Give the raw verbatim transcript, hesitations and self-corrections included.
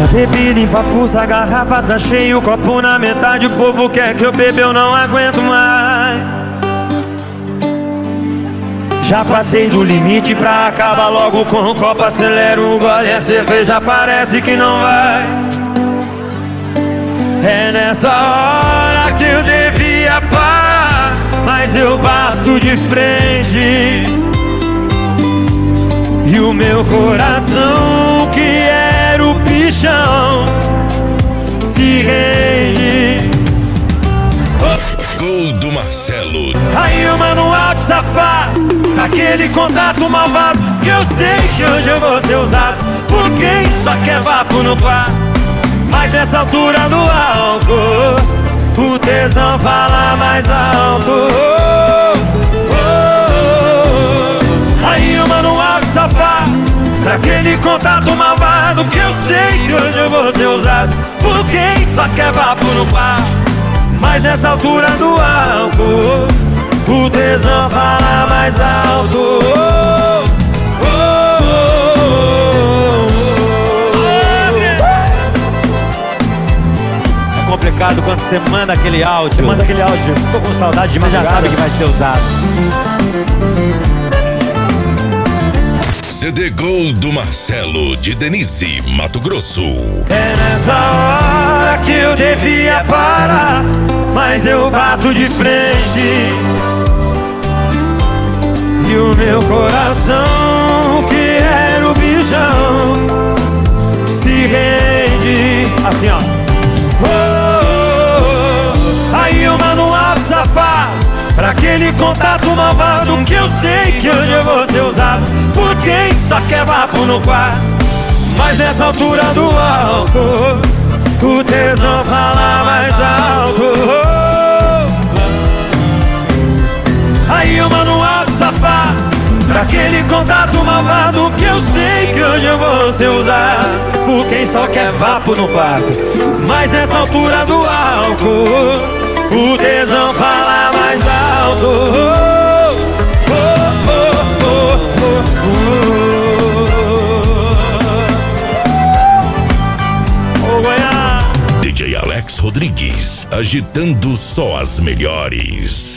A bebida empapuça, a garrafa tá cheia, o copo na metade, o povo quer que eu beba, eu não aguento mais. Já passei do limite pra acabar logo com o copo, acelero o gole, a cerveja parece que não vai. É nessa hora que eu devia parar, mas eu bato de frente. E o meu coração, que era o bichão, se rende. Gol do Marcelo. Aí eu mando um áudio safado, aquele contato malvado, que eu sei que hoje eu vou ser usado por quem só quer vapo no quarto. Mas nessa altura do álcool, o tesão fala mais alto. Oh, oh, oh. Aí eu mando um áudio safado, aquele contato malvado, que eu sei que hoje eu vou ser usado por quem só quer vapo no quarto. Mas nessa altura do álcool, o tesão fala mais alto. Oh, oh, oh, oh, oh. É complicado quando você manda aquele áudio. Você manda aquele áudio, tô com saudade de Você já madrugada. sabe que vai ser usado. C D Gol do Marcelo, de Denise, Mato Grosso. É nessa hora que eu devia parar, mas eu bato de frente. E o meu coração, que era o bichão, se rende. Assim, ó. Oh, oh, oh. Aí eu mando um áudio safado, pra aquele contato malvado, que eu sei que hoje eu vou ser usado por quem só quer vapo no quarto. Mas nessa altura do álcool, o tesão fala mais alto. Aí eu mando um áudio safado, pra aquele contato malvado, que eu sei que hoje eu vou ser usado por quem só quer vapo no quarto. Mas nessa altura do álcool, o tesão fala mais alto. Oh, oh, oh, oh, oh, oh. Oh, Goiás. D J Alex Rodrigues, agitando só as melhores.